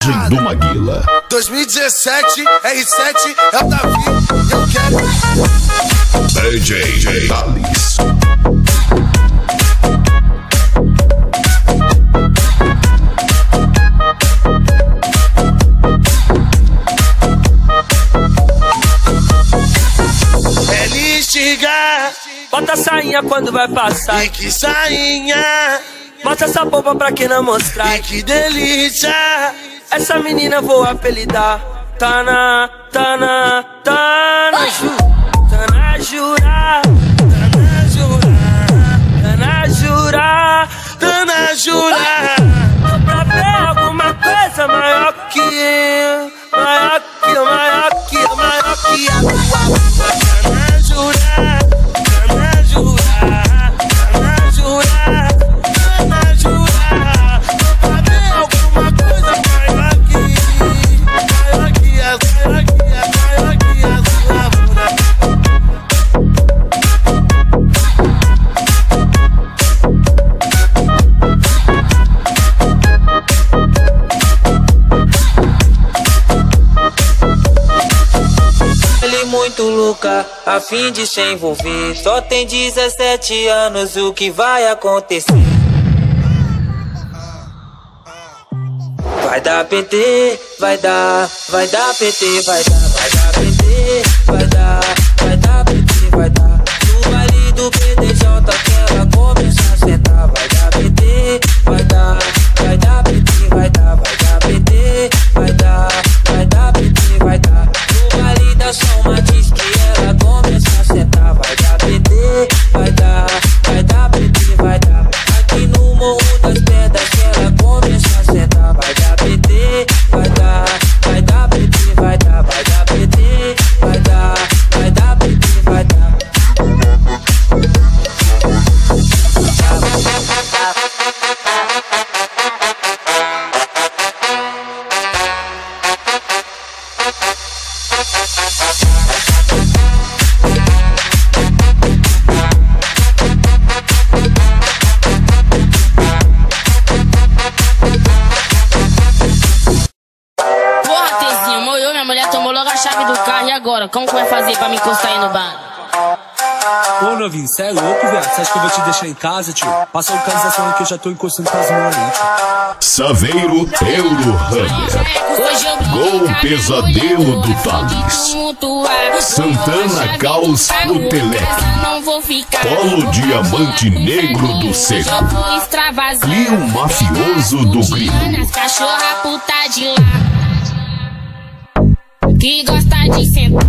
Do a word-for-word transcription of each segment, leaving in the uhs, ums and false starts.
do Maguila. dois mil e dezessete, R sete é o Davi e eu quero D J Thales. é listigar. Bota a sainha quando vai passar. E que sainha. Mostra essa bomba pra quem não mostrar. E que delícia. Essa menina vou apelidar. Tana, Tana, Tana Ju, Tana Jura, Tana Jura, Tana Jura, Tana Jura. Pra ver alguma coisa maior que eu, maior que eu, maior que eu, maior que a tua. Tana Jura, Tana Jura, Tana Jura, Tana Jura. Pra ver alguma coisa maior que maior que a, maior que a, maior que a sua bunda. Ele muito louca, a fim de se envolver. Só tem dezessete anos, o que vai acontecer? Vai dar P T, vai dar, vai dar P T, vai dar, vai dar P T, vai dar, vai dar P T, vai dar. No baile do P D J que ela começa a sentar. Vai dar P T, vai dar, vai dar P T, vai dar, vai dar P T, vai dar, vai dar P T, vai dar. No baile da Soma diz que ela começa a sentar. Vai dar P T, vai dar, vai dar P T, vai dar. Aqui no Morro das Pedras que ela começa a sentar. Vai dar P T, vai dar, vai dar P T, vai dar, vai dar P T, vai dar, vai dar P T, vai dar. Agora, como que vai fazer pra me encostar aí no bar? Ô novinho, cê é louco, viado? Você acha que eu vou te deixar em casa, tio? Passa a localização que eu já tô encostando com as mãos aí, tio. Saveiro Eurohammer. Gol pesadelo do Thales. Santana Caos do Teleque. Polo diamante negro do Seco. Clio mafioso do Grilo. Cachorra puta de lá que gosta de sentar,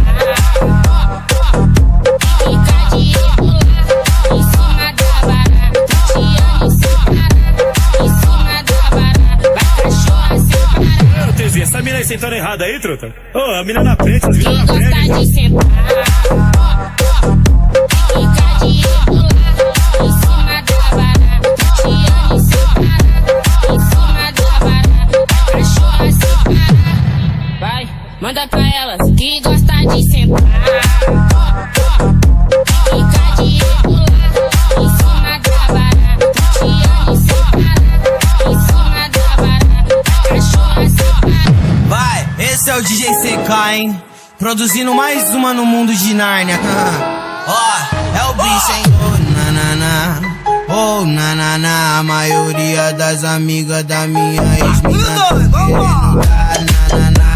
fica de rebolar em cima da barata, tirando sem parar, em cima da barata, vai cachorra sem parar. Ô, T Z, essa mina aí sentando errada aí, truta? Ô, oh, a mina na frente, as minas na frente. Que gosta de sentar, fica de rebolar em cima da barata, tirando sem parar, em cima da barata, vai cachorra sem parar. Vai, manda pra elas que gosta de sentar, fica de rebolar em cima da barata, tirando sem parar, em cima da barata, cachorra sem parar. Vai, esse é o D J C K, hein? Produzindo mais uma no mundo de Nárnia. Ó, oh, é o bicho, hein? Oh, nanana, oh, nanana. A maioria das amigas da minha ex-mina querendo dar nanana.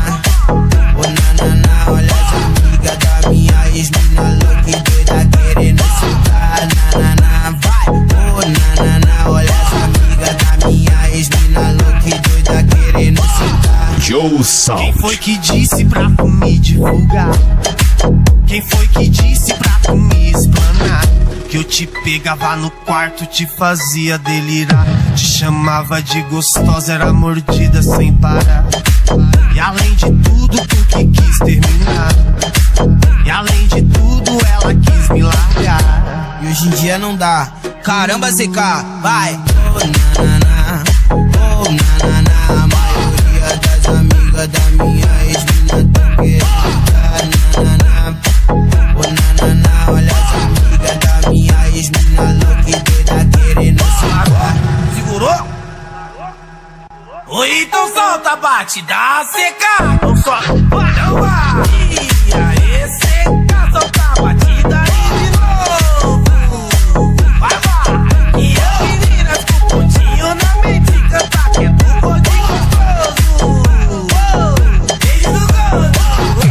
Olha as amigas da minha ex-mina louca e doida querendo sentar, nanana, vai, oh, nanana. Olha as amigas da minha ex-mina louca e doida querendo sentar. Joe Sound. Quem foi que disse pra tu me divulgar? Quem foi que disse pra tu me explanar? Que eu te pegava no quarto, te fazia delirar, te chamava de gostosa, era mordida sem parar. E além de tudo, tu que quis terminar. E além de tudo, ela quis me largar. E hoje em dia não dá. Caramba, C K, vai! Oh, nanana, oh, nanana. A maioria das amigas da minha ex-mina tão querendo dar, nanana. Oh, nanana, olha as amigas da minha ex-mina louca e doida querendo sentar. Segurou? Oi, então solta, bate! batida seca. Não só não vai. E aí seca, solta a batida aí de novo. Vai, vai. E eu meninas com o pontinho na mente cantar que é do gordinho gostoso. Beijo do gordo.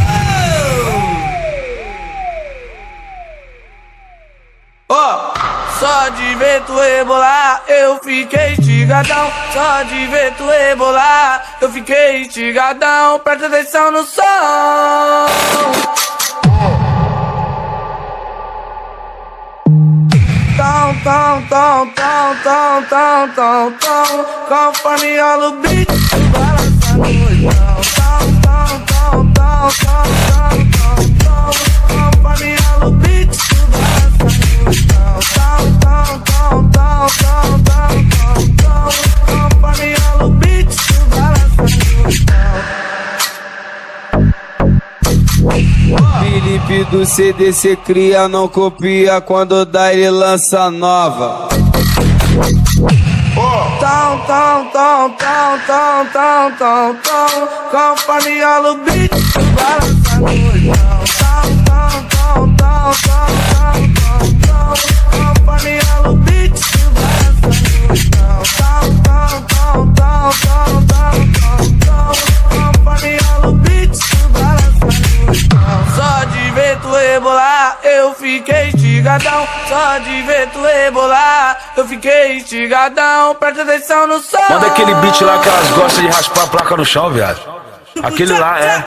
Ó, só de ver tu rebolar, eu fiquei estigadão. Só de ver tu rebolar, eu fiquei estigadão. Presta atenção no som. Tom, tom, tom, tom, tom, tom, tom, tom. Conforme rola o beat, balança no então. Tom, tom, tom, tom, tom, tom, tom, tom. Conforme rola o beat, balança no então. Tom, tom, tom, tom, tom, tom, tom, tom. Conforme rola o beat, balança no então. Felipe do C D C cria, não copia, quando dá ele lança nova. Tom, tom, tom, tom, tom, tom, tom, tom. Conforme rola o beat, balança no então. Tom, tom, tom, tom, tom, tom, tom. Conforme rola o beat, balança no então. Tom, tom, tom, tom, tom, tom, tom. Conforme rola o beat, balança no então. Só de ver tu rebolar, eu fiquei estigadão. Só de ver tu rebolar, eu fiquei estigadão. Presta atenção no som. Manda aquele beat lá que elas gostam de raspar a placa no chão, viado. Aquele lá é.